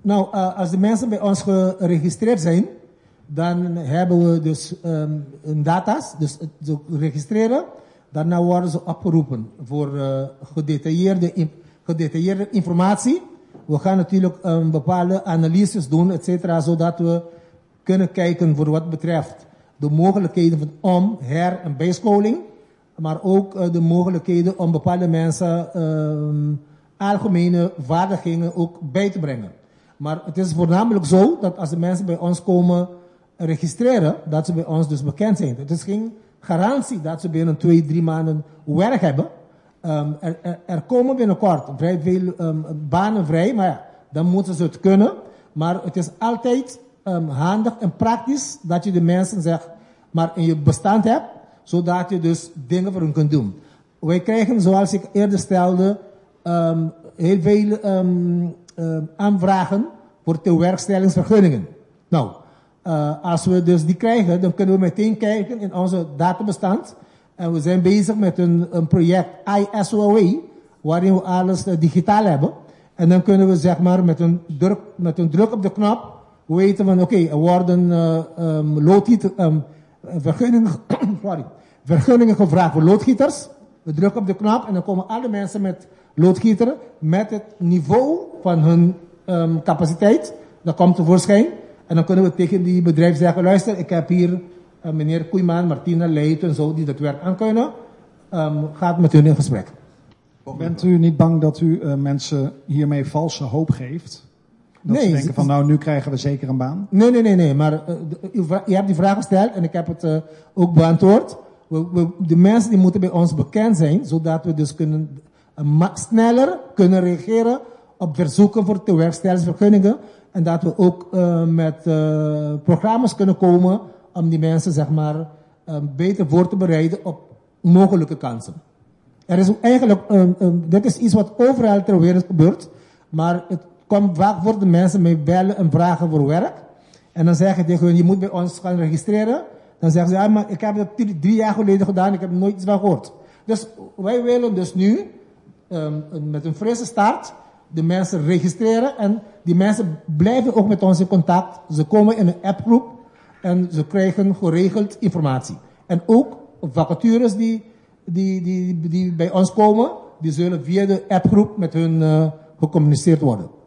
Nou, als de mensen bij ons geregistreerd zijn, dan hebben we dus een data's, dus ze registreren. Daarna worden ze opgeroepen voor gedetailleerde informatie. We gaan natuurlijk bepaalde analyses doen, et cetera, zodat we kunnen kijken voor wat betreft de mogelijkheden van her- en bijscholing, maar ook de mogelijkheden om bepaalde mensen algemene vaardigheden ook bij te brengen. Maar het is voornamelijk zo dat als de mensen bij ons komen registreren, dat ze bij ons dus bekend zijn. Het is geen garantie dat ze binnen 2-3 maanden werk hebben. Er komen binnenkort vrij veel banen vrij, maar ja, dan moeten ze het kunnen. Maar het is altijd handig en praktisch dat je de mensen zeg maar in je bestand hebt, zodat je dus dingen voor hen kunt doen. Wij krijgen, zoals ik eerder stelde, heel veel aanvragen voor tewerkstellingsvergunningen. Nou, als we dus die krijgen, dan kunnen we meteen kijken in onze databestand. En we zijn bezig met een project iSOA, waarin we alles digitaal hebben. En dan kunnen we zeg maar met een druk op de knop weten van oké, er worden vergunningen gevraagd voor loodgieters. We drukken op de knop en dan komen alle mensen met loodgieteren met het niveau van hun capaciteit. Dat komt tevoorschijn. En dan kunnen we tegen die bedrijf zeggen, luister, ik heb hier meneer Koeiman, Martina Leit en zo, die dat werk aan kunnen. Gaat met hun in gesprek. Bent u niet bang dat u mensen hiermee valse hoop geeft? Dat ze denken van, nou, nu krijgen we zeker een baan? Nee. Maar je hebt die vraag gesteld en ik heb het ook beantwoord. De mensen die moeten bij ons bekend zijn, zodat we dus sneller kunnen reageren op verzoeken voor tewerkstellingsvergunningen. En dat we ook met programma's kunnen komen om die mensen zeg maar beter voor te bereiden op mogelijke kansen. Er is eigenlijk, dit is iets wat overal ter wereld gebeurt, maar het komt vaak voor de mensen mij bellen en vragen voor werk. En dan zeg je tegen hun, je moet bij ons gaan registreren. Dan zeggen ze, ja, maar ik heb dat 3 jaar geleden gedaan, ik heb nooit iets van gehoord. Dus wij willen dus nu met een frisse start de mensen registreren en die mensen blijven ook met ons in contact. Ze komen in een appgroep en ze krijgen geregeld informatie. En ook vacatures die bij ons komen, die zullen via de appgroep met hun gecommuniceerd worden.